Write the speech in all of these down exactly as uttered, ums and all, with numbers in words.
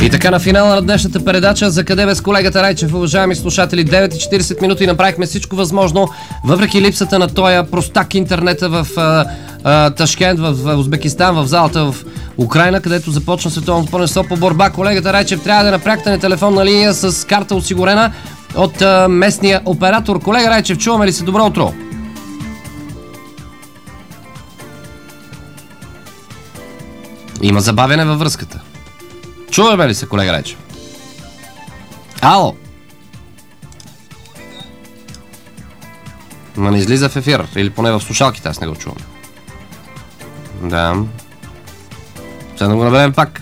И така на финала на днешната передача за къде без колегата Райчев, уважаеми слушатели, девет и четирийсет минути направихме всичко възможно, въпреки липсата на тоя простак интернета в а, а, Ташкент, в, в Узбекистан, в залата в Украйна, където започна световното първенство по борба. Колегата Райчев трябва да напрягате на телефонна линия с карта осигурена от а, местния оператор. Колега Райчев, чуваме ли се? Добро утро! Има забавяне във връзката. Чуваме ли се, колега Райчев? Ало! Ма не излиза в ефир, или поне в слушалките, аз не го чувам. Да. Сега да го наберем пак.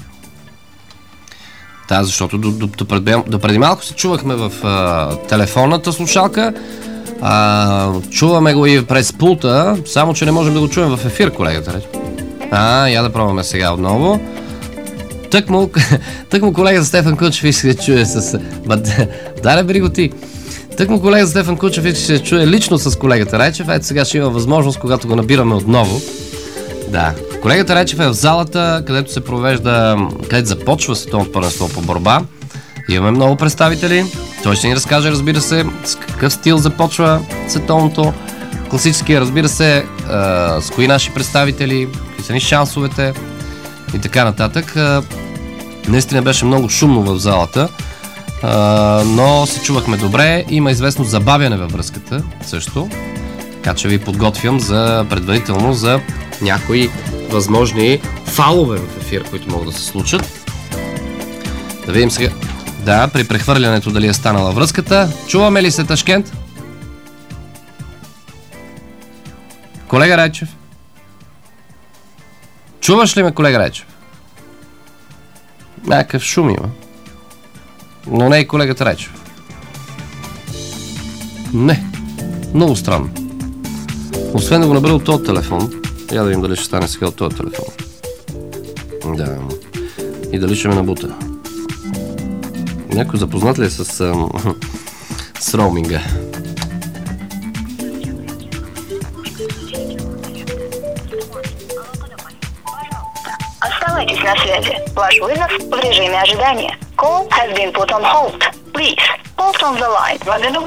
Да, защото до, до, до, преди, до преди малко се чувахме в а, телефонната слушалка. А, чуваме го и през пулта, само че не можем да го чуем в ефир, колегата Райчев. А, я да пробваме сега отново. Тък му, тък му колега Стефан Кунчев иска да чуе с... Да, бери го ти. Тък му колега Стефан Кунчев иска да чуе лично с колегата Райчев. Ето сега ще има възможност, когато го набираме отново. Да. Колегата Райчев е в залата, където се провежда, където започва световното първенство по борба. Имаме много представители. Той ще ни разкаже, разбира се, с какъв стил започва световното. Класическия, разбира се, а, с кои наши представители, какви са ни шансовете и така нататък. А, наистина беше много шумно в залата, а, но се чувахме добре. Има известно забавяне във връзката също, така че ви подготвям за предварително за някои възможни фалове в ефир, които могат да се случат. Да видим сега. Да, при прехвърлянето дали е станала връзката. Чуваме ли се, Ташкент? Колега Райчев? Чуваш ли ме, колега Райчев? Някакъв шум има. Но не и колегата Райчев. Не. Много странно. Освен да го набера от този телефон. Я да видим дали ще стане сега от този телефон. Да. И дали ще ме набута. Някой запознат ли е с, ам, с роуминга? Оставайтесь на связи. Ваш вызов в режиме ожидания. Call has been put on hold. Please, hold on the line.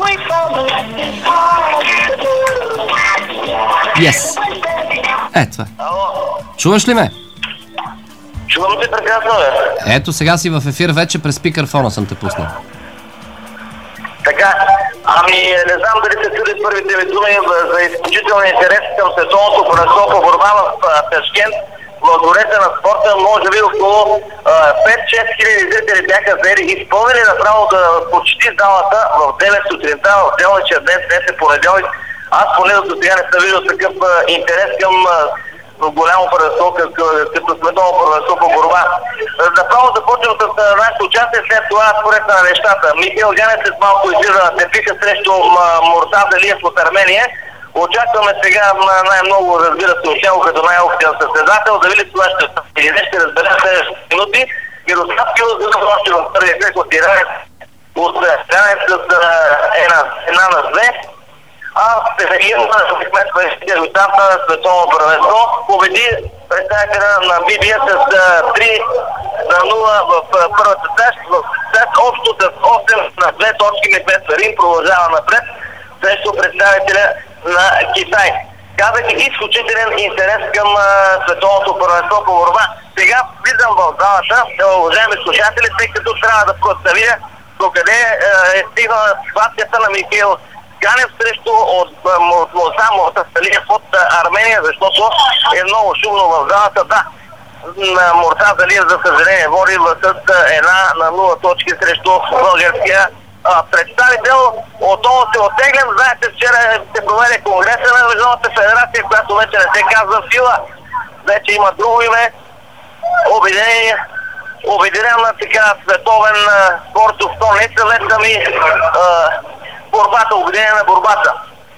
Yes. Е, това. Чуваш ли ме? Чувам те прекрасно, бе. Ето, сега си в ефир вече, през спикърфона съм те пуснал. Така, ами не знам дали се чули първите ви думи за изключителен интерес към световното първенство по борба в Ташкент. В дворете на спорта може би около пет-шест хиляди зрители бяха взели и изпълнили направо да почти залата в девет сутринта, в делничия ден, днес е понеделник. Аз поне до сега не съм видел такъв а, интерес към а, голямо първенство, като, като световно първенство по борба. Направо започвам с нашето участие, след това според на нещата. Михаил Ганев след малко излиза на тепиха срещу Муртаза Алиев от Армения. Очакваме сега най-много, разбира се, от него като най-опитен състезател, да види това ще или не ще разберем следващите минути. Мирослав Килов още в първия кръг от Иран от Иран с една на две. А Пефегин, дебютант на световно първенство, победи представителя на Би Би Ес с три на нула в първата част. След общо с осем на две точки Мехмед Ферин продължава напред срещу представителя на Китай. Казах изключителен интерес към а, световното първенство по борба. Сега влизам в залата, уважаеми слушатели, тъй като трябва да проставя докъде е стигнала ситуацията на Михаил Ганев срещу от Муртаза Алиев от Армения, защото е много шумно в залата. Да, Муртаза Алиев, за съжаление, води с една на нула точки срещу българския представител. Отново се оттеглям. Знаете, вчера се проведе конгреса на Международната федерация, която вече не се казва сила. Вече има друго име. Обединение. Обединен на така световен спортов столица, съвет ми борбата, обединение на борбата.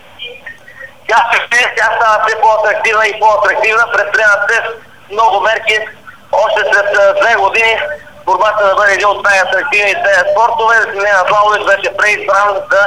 Тя се тя става все по-атрактивна и по-атрактивна. Предприемат се много мерки още след две години. Борбата да бъде един от най-атрактивните спортове. Нена Славович беше преизбран за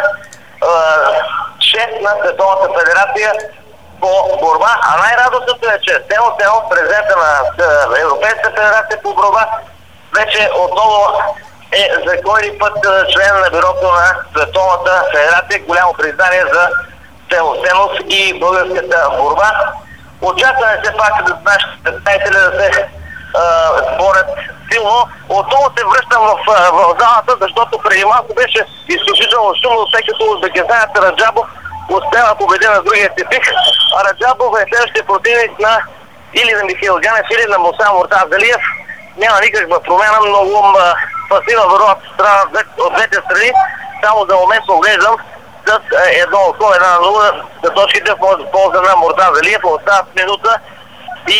шеф на Световната федерация по борба. А най-радостното е, че Тено Тено, президента на Европейската федерация по борба, вече отново е за кой път член на бюрото на Световната федерация. Голямо признание за целостност и българската борба. Очакваме се пак да нашите представители да се спорят силно. Отново се връщам в, в залата, защото преди малко беше изключително шумно, тъй като узбекистанец Раджабов успява да победи на другия типик. А Раджабов е следващия противник на или на Михаил Ганев, или на Муса Муртазалиев. Няма никаква промяна, много пасива върват страна от двете страни. Само за момент поглеждам с едно около една на нула за точките в полза на Муртазалиев. Остават минута и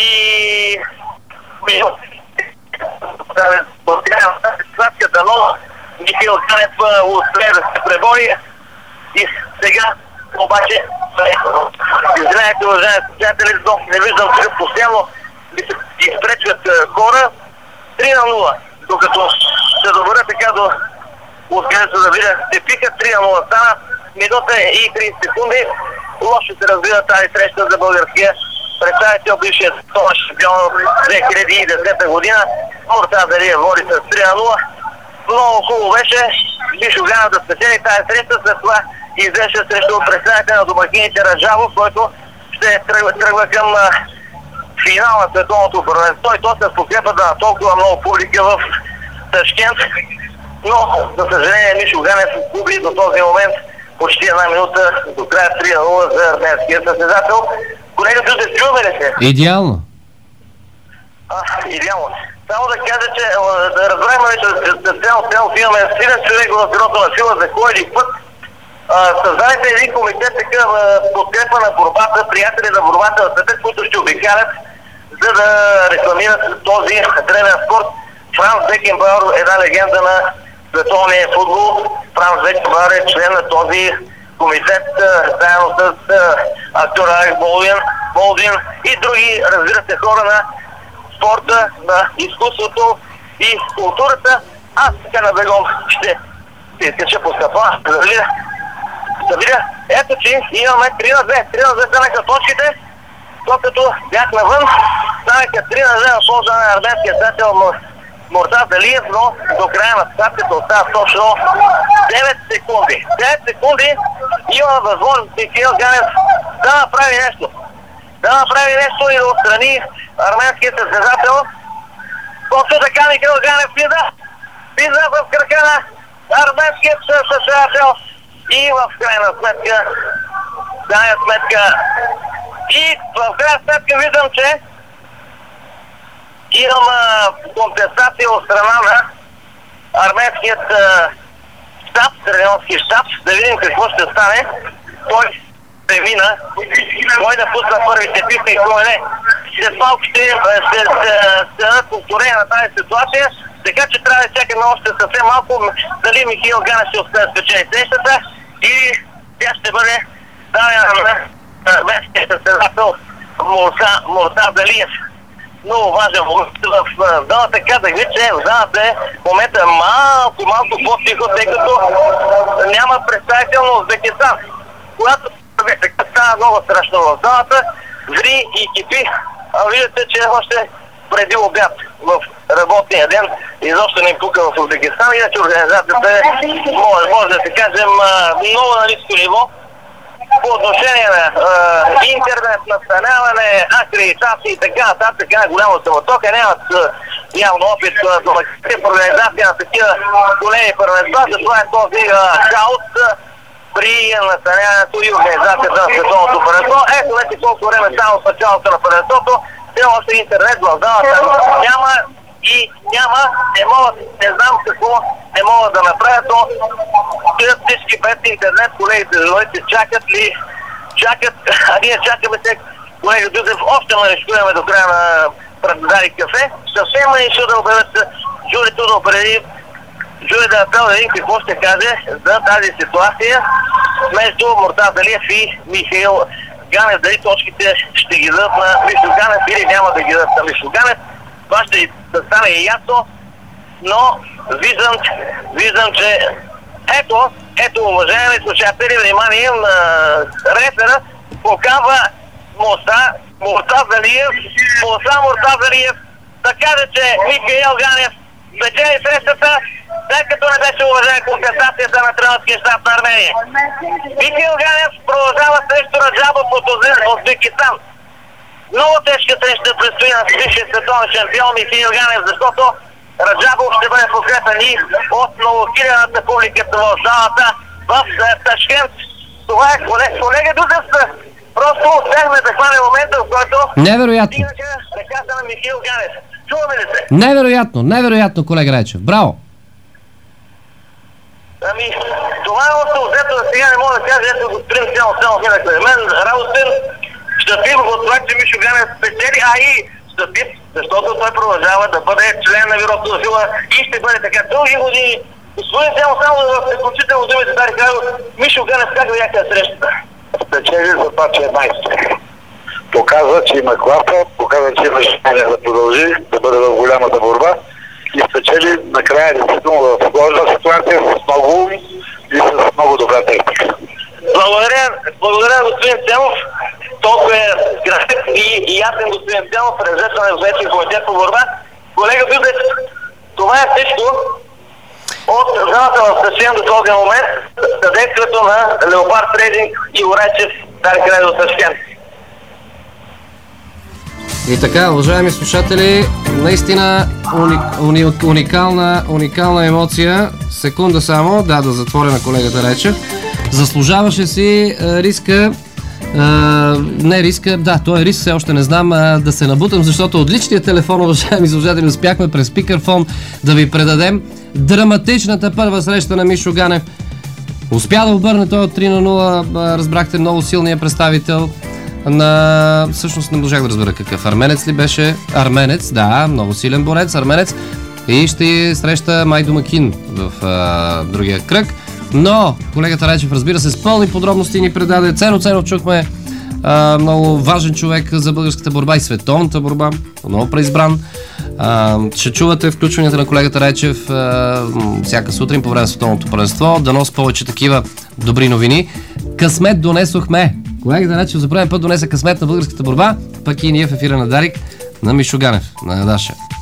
ситуацията, но Михаил Ганев успее да се пребори и сега обаче извинявайте, уважаеми слушатели, но не виждам че постоянно ми се изпречват хора. три на нула, докато се добра така до откъдето да видя се пика, три на нула стана, минута и тридесет секунди. Лошо се развива тази среща за българския представител, бившият световен шампион от две хиляди и десета година. Муртазалиев води с три на нула. Много хубаво беше Мишо Ганев да спечели тази среща, след това излезе срещу представител на домакините Раджабов, който ще тръгва, тръгва към а, финал на световното първенство и то се подкрепа на толкова много публика в Ташкент. Но, за съжаление, Мишо Ганев губи до този момент почти една минута до края три на нула за арменския състезател. Колегата, ще чуваме ли се? Идеално. А, идеално. Само да кажа, че да разберем, че цяло цяло имаме силен човек в бюрото на сила за кой един път. Създадете един комитет така подкрепа на борбата, приятели на борбата на света, които ще обикалят, за да рекламират този древен спорт. Франц Бекенбауер е една легенда на световния футбол. Франц Бекенбауер е член на този комитет, заедно с актьора Алек Болдуин, Болдуин и други, разбира се, хора на спорта, на изкуството и културата. Аз така на бегом ще се изкача по стъпа, да видя. Да видя. Ето, че имаме три на две. три на две станаха точките, докато бях навън, станаха три на две на полза на арменския състезател Муртазалиев, но до края на стартата остава точно девет секунди. девет секунди има възможност Михаил Ганев да направи нещо. Да направи нещо и да отстрани арменския състезател. Точно така Михаил Ганев влиза. Влиза в крака на арменския състезател и в крайна сметка, крайна сметка и в крайна сметка виждам, че имам компенсация от страна на арменският щаб, тренерски щаб, да видим какво ще стане. Той премина, кой да пусна първите писма и кой не. След малко ще се дадат повторение на тази ситуация, така че трябва да чакаме още съвсем малко дали Михаил Ганев ще успее да спечели срещата и тя ще бъде дадена на арменския състезател Муртазалиев. Много важен момент в залата. Казах ви, че в залата е в момента малко, малко по-тихо, тъй като няма представител на Узбекистан. Когато така става много страшно в залата, ври и кипи, а виждате, че още преди обяд в работния ден изобщо не пука в Узбекистан, иначе организацията е, може, може да се кажем, много на ниско ниво. По отношение на е, интернет, настаняване, акредитации и така нататък, така голяма самотока, нямат е, явно опит в организация на такива големи първенства, затова е този е, хаос при настаняването и организацията на световното първенство. Ето вече колко време само в началото на първенството, все още интернет в залата няма и няма, не могат, не знам какво не могат да направят, но стоят всички без интернет, колегите журналисти чакат ли, чакат, а ние чакаме се, колега Дудев, още ме рискуваме до края на предадали кафе, съвсем ме ще да обявят журито да определи, жури да направи да видим какво ще каже за тази ситуация между Муртазалиев и Михаил Ганев, дали точките ще ги дадат на Мишо Ганев или няма да ги дадат на Мишо Ганев. Това ще да стане и ясно, но виждам, виждам, че ето, ето, уважаеми слушатели, внимание, на рефера показва Муса Муртазалиев, Муса Муртазалиев да каже, че Михаил Ганев секретар на тренерския щаб на Армения. Михаил Ганев продължава срещу Раджабов от Узбекистан. Много тежка среща предстои на бившия световен шампион Михаил Ганев, защото Раджабов ще бъде подкрепен и от многохилядната публика в залата в Ташкент. Това е колега Дудев. Просто успяхме да хване момента, в който невероятно ръката на Михаил Ганев. Чуваме ли се? Невероятно, невероятно, колега Райчев. Браво! Ами, това е още взето за сега не мога да кажа, ето господин цяло цяло минахме. Мен радостен, щастлив от това, че Мишо Ганев спечели, а и щастлив, защото той продължава да бъде член на бюрото на фила и ще бъде така дълги години. Господин цяло само да заключително думите да кажа, Мишо Ганев как видяхте срещата? Спечели за това, че е майстор. Показва, че има класа, показва, че има желание да продължи, да бъде в голямата борба и спечели накрая действително в сложна ситуация с много ум и с много добра техника. Благодаря, благодаря господин Ценов. Толкова е график и, и ясен господин Ценов, председател на Европейския комитет по борба. Колега Дудев, това е всичко от залата в Ташкент до този момент, съдействието на Леопард Трейдинг и Орайчев, Стар край до Ташкент. И така, уважаеми слушатели, наистина уни, уни, уникална, уникална емоция. Секунда само, да, да затворя на колегата Райчев. Заслужаваше си а, риска, а, не риска, да, той е риск, все още не знам, а, да се набутам, защото от личния телефон, уважаеми слушатели, успяхме през спикърфон да ви предадем драматичната първа среща на Мишо Ганев. Успя да обърне той от три на нула, разбрахте, много силния представител на... Всъщност не можах да разбера какъв. Арменец ли беше? Арменец, да, много силен борец, арменец. И ще среща май домакин в а, другия кръг. Но колегата Райчев, разбира се, с пълни подробности ни предаде. Цено Ценов чухме, а, много важен човек за българската борба и световната борба, много преизбран. А, ще чувате включванията на колегата Райчев а, всяка сутрин по време на световното първенство. Дано с повече такива добри новини. Късмет донесохме. Колегата Райчев за първи път донесе късмет на българската борба, пък и ние в ефира на Дарик на Мишо Ганев, на Даша.